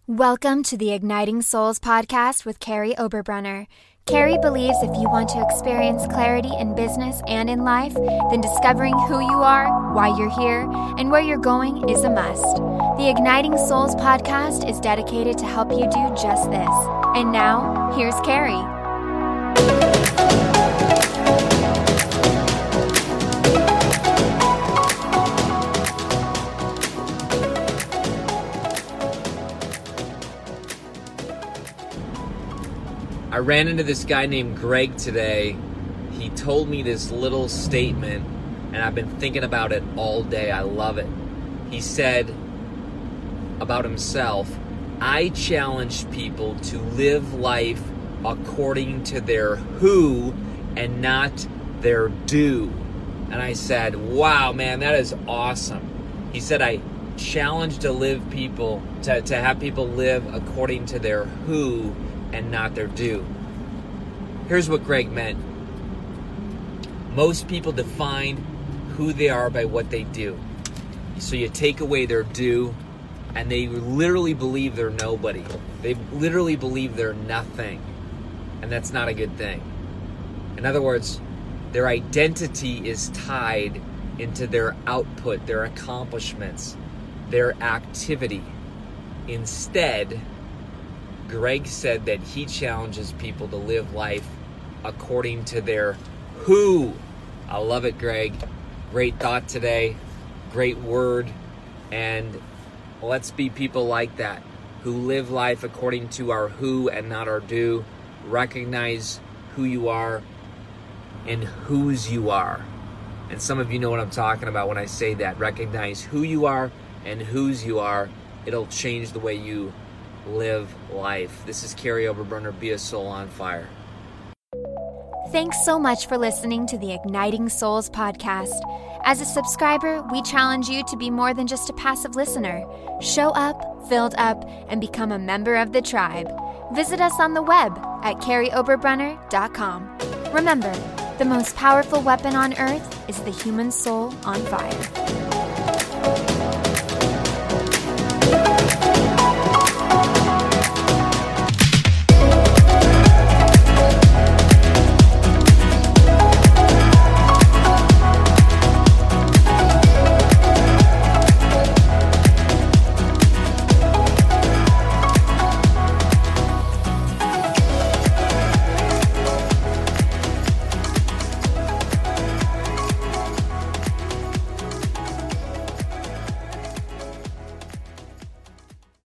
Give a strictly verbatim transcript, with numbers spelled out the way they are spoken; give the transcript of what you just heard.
Welcome to the Igniting Souls podcast with Carrie Oberbrunner. Carrie believes if you want to experience clarity in business and in life, then discovering who you are, why you're here, and where you're going is a must. The Igniting Souls podcast is dedicated to help you do just this. And now, here's Carrie. I ran into this guy named Greg today. He told me this little statement, and I've been thinking about it all day. I love it. He said about himself, I challenge people to live life according to their who and not their do. And I said, wow, man, that is awesome. He said, I challenge to live people, to, to have people live according to their who and not their do. Here's what Greg meant. Most people define who they are by what they do. So you take away their do, and they literally believe they're nobody. They literally believe they're nothing. And that's not a good thing. In other words, their identity is tied into their output, their accomplishments, their activity. Instead, Greg said that he challenges people to live life according to their who. I love it, Greg. Great thought today. Great word. And let's be people like that, who live life according to our who and not our do. Recognize who you are and whose you are. And some of you know what I'm talking about when I say that. Recognize who you are and whose you are. It'll change the way you live life. This is Carrie Oberbrunner. Be a soul on fire. Thanks so much for listening to the Igniting Souls podcast. As a subscriber, we challenge you to be more than just a passive listener. Show up, filled up, and become a member of the tribe. Visit us on the web at carrie oberbrunner dot com. Remember, the most powerful weapon on earth is the human soul on fire.